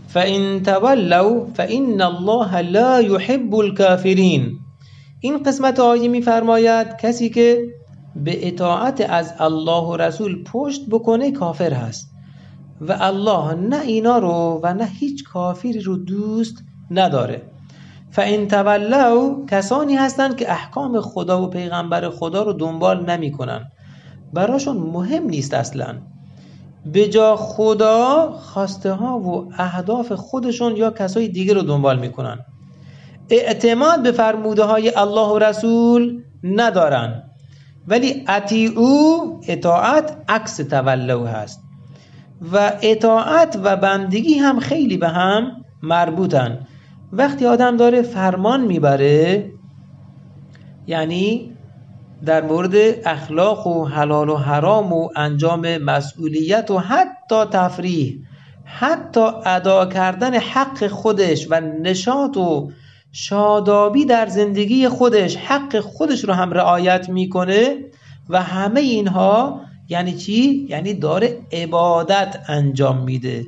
فَإِن تَوَلَّوْا فَإِنَّ اللَّهَ لَا يُحِبُّ الْكَافِرِينَ. این قسمت آیه می‌فرماید کسی که به اطاعت از الله و رسول پشت بکنه کافر هست و الله نه اینا رو و نه هیچ کافری رو دوست نداره. فَإِن تَوَلَّوْا کسانی هستند که احکام خدا و پیغمبر خدا رو دنبال نمی کنن، براشون مهم نیست اصلا، به جا خدا خواسته ها و اهداف خودشون یا کسای دیگه رو دنبال میکنن، اعتماد به فرموده های الله و رسول ندارن. ولی اطیعوا اطاعت عکس تولوا هست و اطاعت و بندگی هم خیلی به هم مربوطن. وقتی آدم داره فرمان میبره، یعنی در مورد اخلاق و حلال و حرام و انجام مسئولیت و حتی تفریح، حتی ادا کردن حق خودش و نشاط و شادابی در زندگی خودش، حق خودش رو هم رعایت میکنه و همه اینها یعنی چی؟ یعنی داره عبادت انجام میده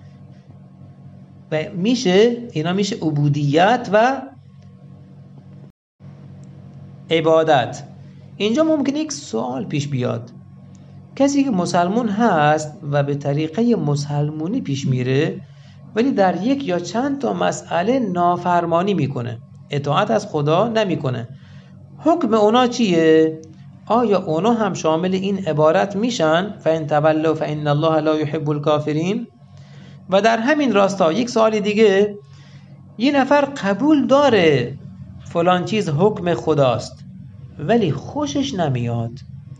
و اینا میشه عبودیت و عبادت. اینجا ممکنه یک سوال پیش بیاد، کسی که مسلمون هست و به طریقه مسلمونی پیش میره ولی در یک یا چند تا مسئله نافرمانی میکنه، اطاعت از خدا نمیکنه، حکم اونا چیه؟ آیا اونا هم شامل این عبارت میشن فَإِن تَوَلَّوْا فَإِنَّ اللَّهَ لَا يُحِبُّ الْكَافِرِينَ؟ و در همین راستا یک سوال دیگه، یه نفر قبول داره فلان چیز حکم خداست ولی خوشش نمیاد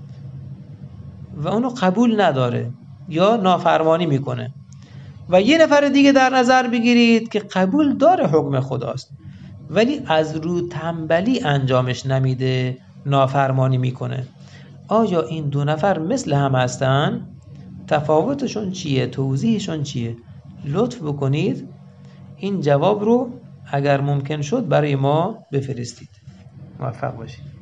و اونو قبول نداره یا نافرمانی میکنه، و یه نفر دیگه در نظر بگیرید که قبول داره حکم خداست ولی از رو تنبلی انجامش نمیده، نافرمانی میکنه. آیا این دو نفر مثل هم هستن؟ تفاوتشون چیه؟ توضیحشون چیه؟ لطف بکنید این جواب رو اگر ممکن شد برای ما بفرستید. موفق باشید.